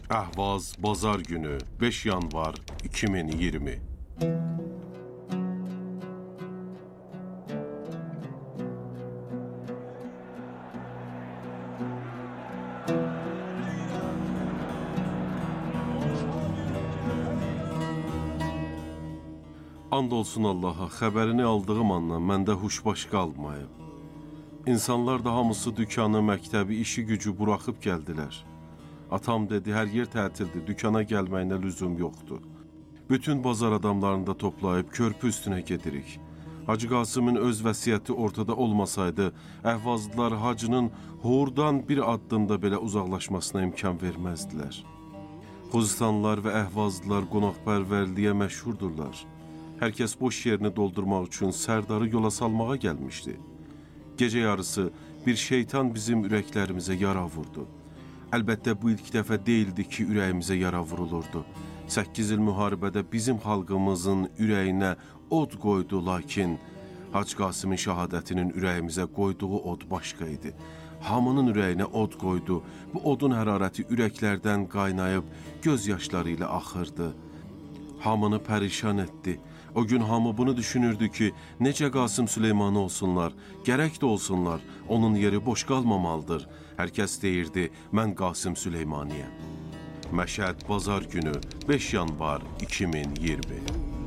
Əhvaz Bazar günü 5 yanvar 2020. And olsun Allaha, xəbərini aldığım andan məndə huşbaş qalmayıb. İnsanlar da hamısı dükkanı, məktəbi, işi gücü buraxıb gəldilər. Atam dedi, hər yer tətildir, dükkana gəlməyinə lüzum yoxdur. Bütün bazar adamlarını da toplayıb körpü üstünə gedirik. Hacı Qasımın öz vəsiyyəti ortada olmasaydı, əhvazlılar hacının hordan bir addımda belə uzaqlaşmasına imkan verməzdilər. Xuzistanlılar və əhvazlılar qonaqpərvərliyə məşhurdurlar. Hər kəs boş yerini doldurmaq üçün Sərdarı yola salmağa gəlmişdi. Gecə yarısı bir şeytan bizim ürəklərimizə yara vurdu. Əlbəttə bu ilk dəfə deyildi ki, ürəyimizə yara vurulurdu. 8 il müharibədə bizim xalqımızın ürəyinə od qoydu, lakin Hacı Qasımın şəhadətinin ürəyimizə qoyduğu od başqa idi. Hamının ürəyinə od qoydu. Bu odun hərarəti ürəklərdən qaynayıb göz yaşları ilə axırdı. Hamını pərişan etdi. O gün hamı bunu düşünürdü ki, necə Qasım Süleymanı olsunlar, gərək də olsunlar, onun yeri boş qalmamalıdır. Hər kəs deyirdi, mən Qasım Süleymaniyəm. Məşəd Bazar günü 5 yanvar 2020.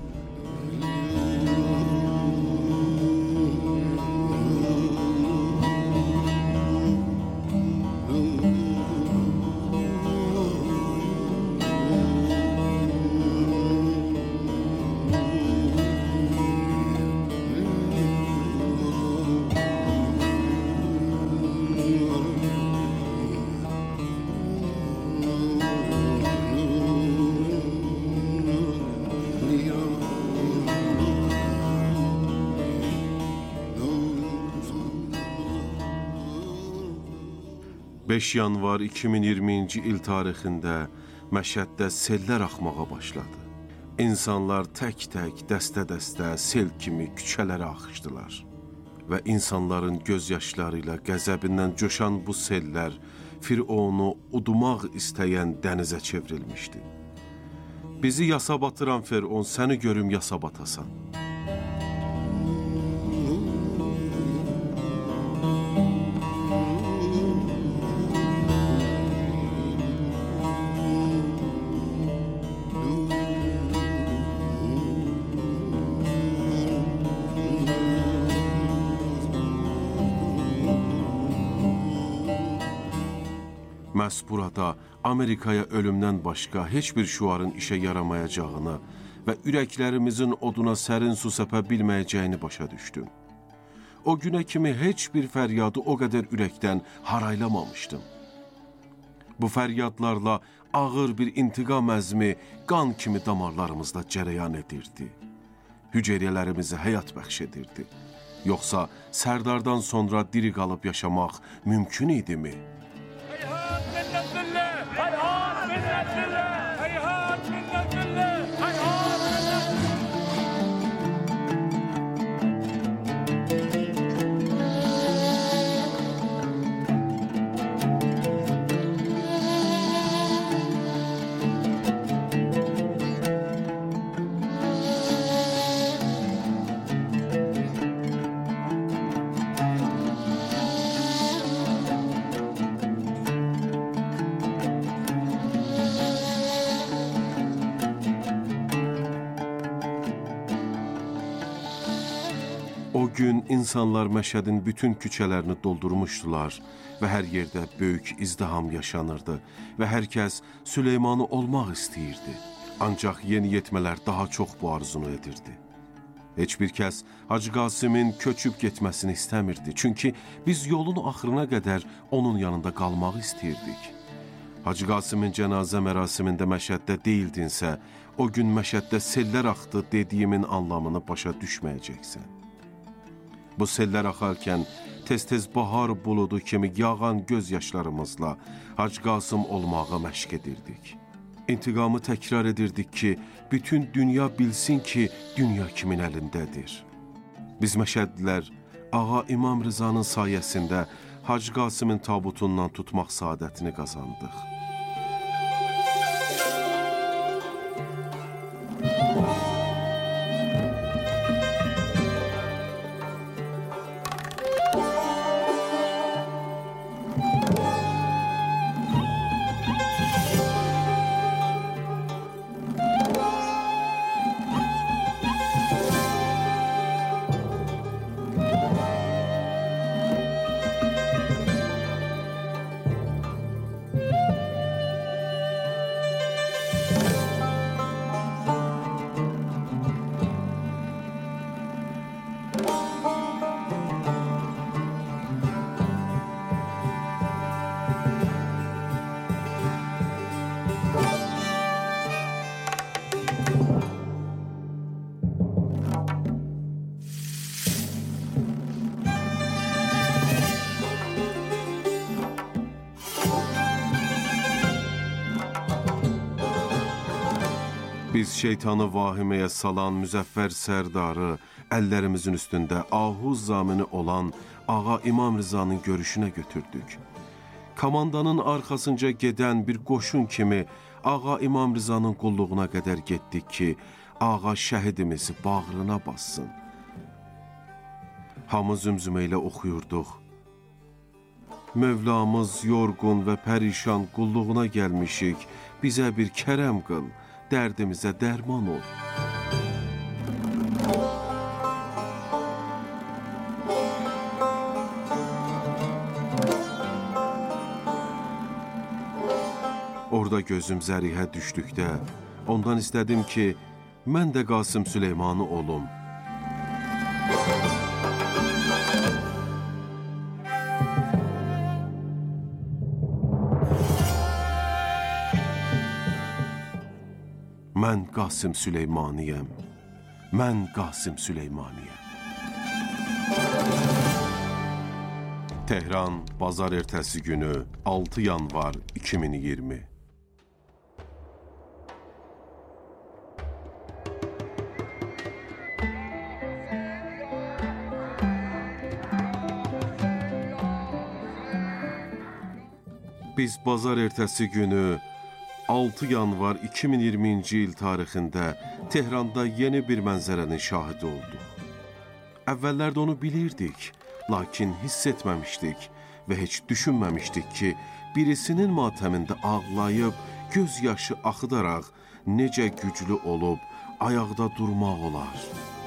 Beş yanvar 2020-ci il tarixində Məşəddə sellər axmağa başladı. İnsanlar tək-tək, dəstə-dəstə sel kimi küçələrə axışdılar. Və insanların göz yaşları ilə qəzəbindən coşan bu sellər Fironu udumaq istəyən dənizə çevrilmişdi. Bizi yasa batıran Firon, səni görüm yasa batasan. Məhz burada Amerikaya ölümdən başqa heç bir şüarın işə yaramayacağını və ürəklərimizin oduna sərin su səpə bilməyəcəyini başa düşdüm. O günə kimi heç bir fəryadı o qədər ürəkdən haraylamamışdım. Bu fəryadlarla ağır bir intiqam əzmi qan kimi damarlarımızda cərəyan edirdi. Hüceyrələrimizi həyat bəxş edirdi. Yoxsa Sərdardan sonra diri qalıb yaşamaq mümkün idimi? O gün insanlar Məşədin bütün küçələrini doldurmuşdular və hər yerdə böyük izdiham yaşanırdı və hər kəs Süleymanı olmaq istəyirdi. Ancaq yeniyetmələr daha çox bu arzunu edirdi. Heç bir kəs Hacı Qasımın köçüb getməsini istəmirdi, çünki biz yolun axırına qədər onun yanında qalmağı istəyirdik. Hacı Qasımın cənazə mərasimində Məşəddə deyildinsə, o gün Məşəddə sellər axdı dediyimin anlamını başa düşməyəcəksən. Bu sellər axarkən tez-tez bahar buludu kimi yağan göz yaşlarımızla Hacı Qasım olmağa məşq edirdik. İntiqamı təkrar edirdik ki, bütün dünya bilsin ki, dünya kimin əlindədir. Biz Məşədlilər Ağa İmam Rızanın sayəsində Hacı Qasımın tabutundan tutmaq saadətini qazandıq. Biz şeytanı vahiməyə salan müzəffər sərdarı, əllərimizin üstündə ahuz zamini olan Ağa İmam Rzanın görüşünə götürdük. Komandanın arxasınca gedən bir qoşun kimi Ağa İmam Rzanın qulluğuna qədər getdik ki, Ağa şəhidimizi bağrına bassın. Hamı zümzümə ilə oxuyurduq. Mövlamız yorğun və pərişan qulluğuna gəlmişik, bizə bir kərəm qıl, dərdimizə dərman ol. Orada gözüm Zərihə düşdükdə, ondan istədim ki, mən də Qasım Süleymanı olum. Mən Qasım Süleymaniyəm. Mən Qasım Süleymaniyəm. Tehran, bazar ertəsi günü 6 yanvar 2020. Biz bazar ertəsi günü 6 yanvar 2020-ci il tarixində Tehranda yeni bir mənzərənin şahidi olduq. Əvvəllərdə onu bilirdik, lakin hiss etməmişdik və heç düşünməmişdik ki, birisinin matəmində ağlayıb, göz yaşı axıdaraq necə güclü olub, ayaqda durmaq olar.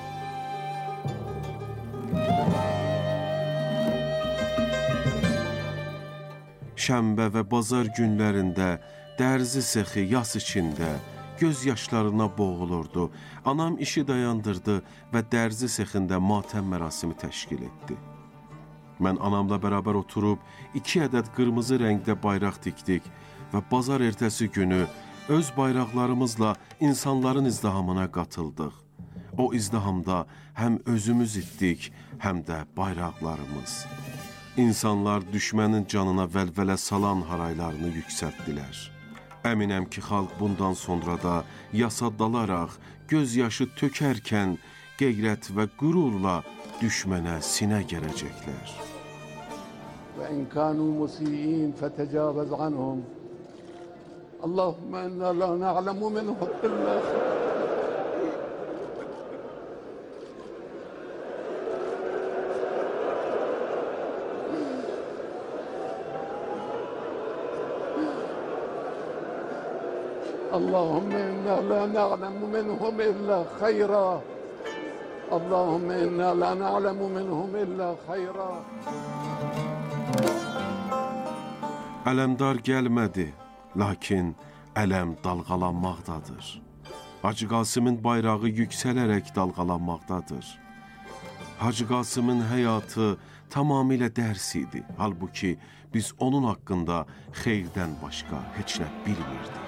Şənbə və bazar günlərində dərzi sexi yas içində, göz yaşlarına boğulurdu. Anam işi dayandırdı və dərzi sexində matəm mərasimi təşkil etdi. Mən anamla bərabər oturub 2 ədəd qırmızı rəngdə bayraq tikdik və bazar ertəsi günü öz bayraqlarımızla insanların izdihamına qatıldıq. O izdihamda həm özümüz itdik, həm də bayraqlarımız. İnsanlar düşmənin canına vəlvələ salan haraylarını yüksəltdilər. Əminəm ki, xalq bundan sonra da yasa dalaraq, göz yaşı tökərkən qeyrət və qürurla düşmənə sinə gələcəklər. وإن كانوا مسيئين فتجاوز عنهم اللهم إنا لا نعلم منهم إلا اللهم إنا لا نعلم منهم إلا خيرا اللهم إنا لا نعلم منهم إلا خيرا. Ələmdar gəlmədi, lakin ələm dalğalanmaqdadır. Hacı Qasımın bayrağı yüksələrək dalğalanmaqdadır. Hacı Qasımın həyatı tamamilə dərs idi. Halbuki biz onun haqqında xeyirdən başqa heç nə bilmirdik.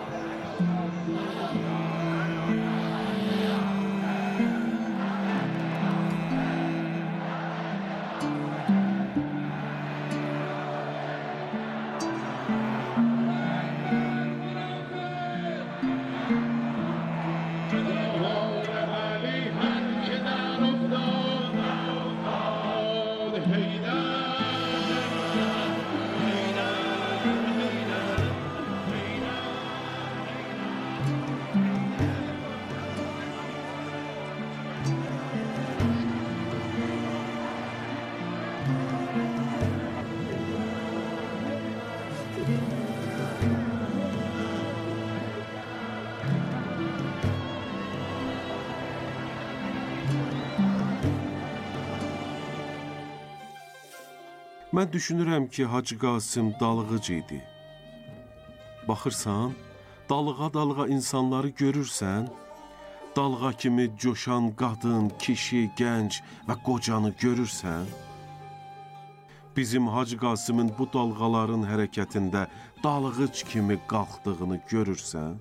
Mən düşünürəm ki, Hacı Qasım dalğıc idi. Baxırsan, dalğa-dalğa insanları görürsən, dalğa kimi coşan qadın, kişi, gənc və qocanı görürsən, bizim Hacı Qasımın bu dalğaların hərəkətində dalğıc kimi qalxdığını görürsən,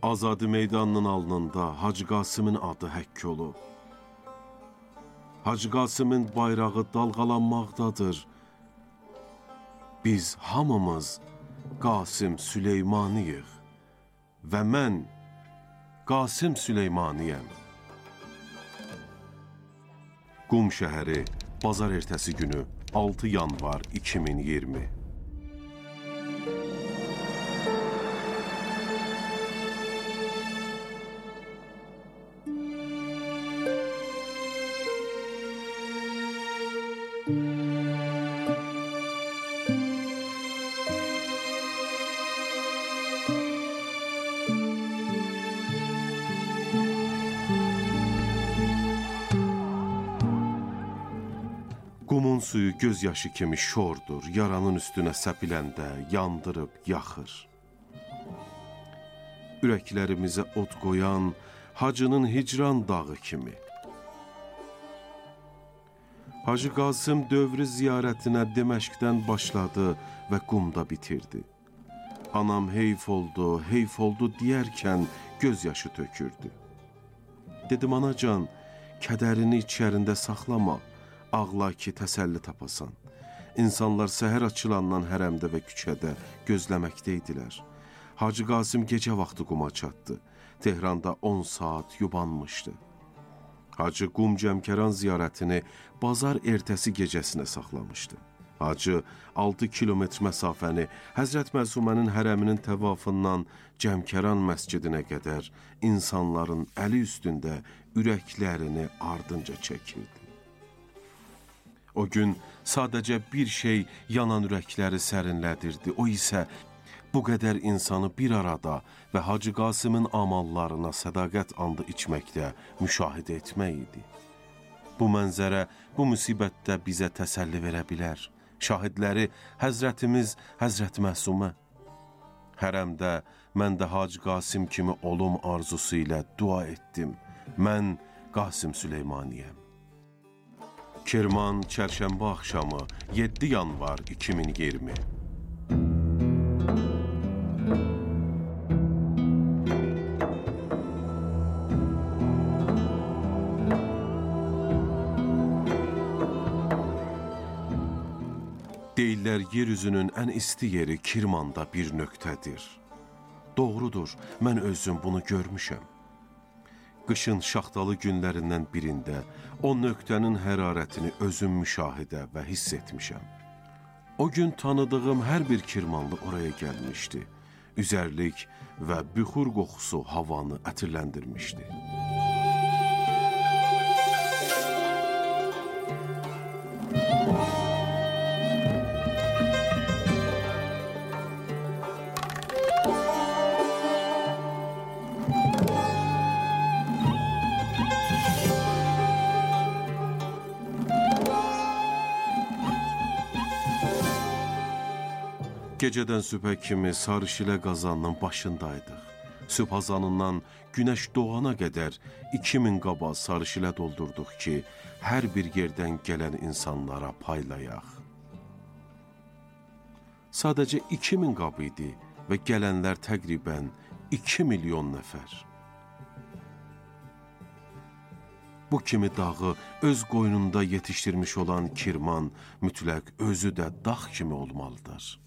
Azadi meydanının alnında Hacı Qasımın adı həkk olub. Hacı Qasımın bayrağı dalğalanmaqdadır. Biz hamımız Qasım Süleymaniyıq və mən Qasım Süleymaniyəm. Qum şəhəri, bazar ertəsi günü 6 yanvar 2020. Qumun suyu göz yaşı kimi şordur, yaranın üstünə səpiləndə yandırıb yaxır. Ürəklərimizə od qoyan hacının hicran dağı kimi. Hacı Qasım dövrü ziyarətinə Deməşqdən başladı və qumda bitirdi. Anam heyf oldu deyərkən göz yaşı tökürdü. Dedim, anacan, kədərini içərində saxlama. Ağla ki, təsəlli tapasan. İnsanlar səhər açılandan hərəmdə və küçədə gözləməkdəydilər. Hacı Qasım gecə vaxtı quma çatdı. Tehranda 10 saat yubanmışdı. Hacı qum Cəmkəran ziyarətini bazar ertəsi gecəsinə saxlamışdı. Hacı 6 kilometr məsafəni Həzrət Məsumənin hərəminin təvafından Cəmkəran məscidinə qədər insanların əli üstündə ürəklərini ardınca çəkirdi. O gün sadəcə bir şey yanan ürəkləri sərinlədirdi. O isə bu qədər insanı bir arada və Hacı Qasımın amallarına sədaqət andı içməkdə müşahidə etmək idi. Bu mənzərə bu müsibətdə bizə təsəlli verə bilər. Şahidləri Həzrətimiz Həzrət Məsumə. Hərəmdə mən də Hacı Qasım kimi olum arzusu ilə dua etdim. Mən Qasım Süleymaniyəm. Kirman, çərşənbə axşamı 7 yanvar 2020. Deyirlər, yeryüzünün ən isti yeri Kirmanda bir nöqtədir. Doğrudur, mən özüm bunu görmüşəm. Qışın şaxtalı günlərindən birində o nöqtənin hərarətini özüm müşahidə və hiss etmişəm. O gün tanıdığım hər bir kirmanlı oraya gəlmişdi. Üzərlik və büxur qoxusu havanı ətirləndirmişdi. Gecədən sübhə kimi Sarışilə qazanının başındaydıq. Sübh azanından günəş doğana qədər 2000 qaba Sarışilə doldurduq ki, hər bir yerdən gələn insanlara paylayaq. Sadəcə 2000 qab idi və gələnlər təqribən 2 milyon nəfər. Bu kimi dağı öz qoynunda yetişdirmiş olan Kirman mütləq özü də dağ kimi olmalıdır.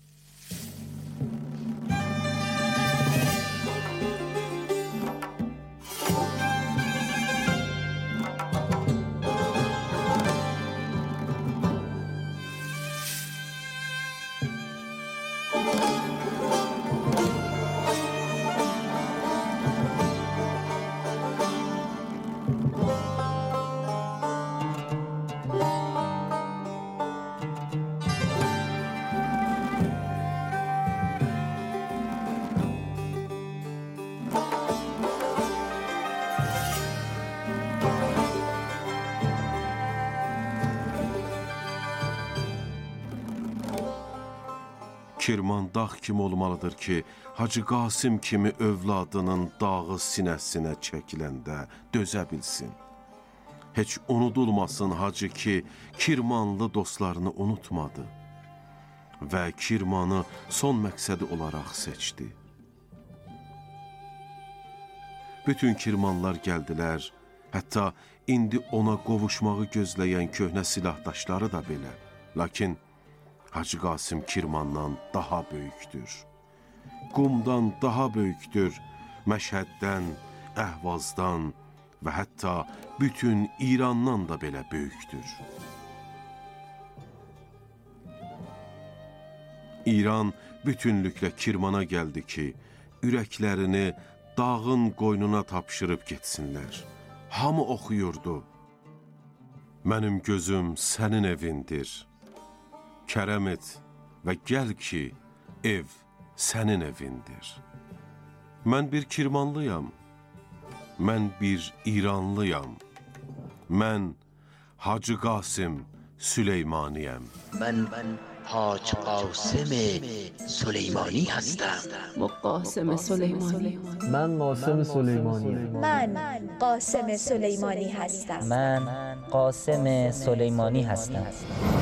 Kirman dağ kimi olmalıdır ki, Hacı Qasım kimi övladının dağı sinəsinə çəkiləndə dözə bilsin. Heç unudulmasın Hacı ki, Kirmanlı dostlarını unutmadı və Kirmanı son məqsədi olaraq seçdi. Bütün kirmanlar gəldilər. Hətta indi ona qovuşmağı gözləyən köhnə silahdaşları da belə. Lakin Hacı Qasım kirmandan daha böyükdür. Qumdan daha böyükdür. Məşhəddən, Əhvazdan və hətta bütün İrandan da belə böyükdür. İran bütünlüklə kirmana gəldi ki, ürəklərini dağın qoynuna tapşırıb getsinlər. Hamı oxuyurdu. Mənim gözüm sənin evindir. Kərəm et və gəl ki, ev sənin evindir. Mən bir kirmanlıyam. Mən bir İranlıyam. Mən Hacı Qasım Süleymaniyəm. من حاج قاسم سلیمانی هستم. قاسم سلیمانی. من قاسم سلیمانی. من قاسم سلیمانی هستم. من قاسم سلیمانی هستم.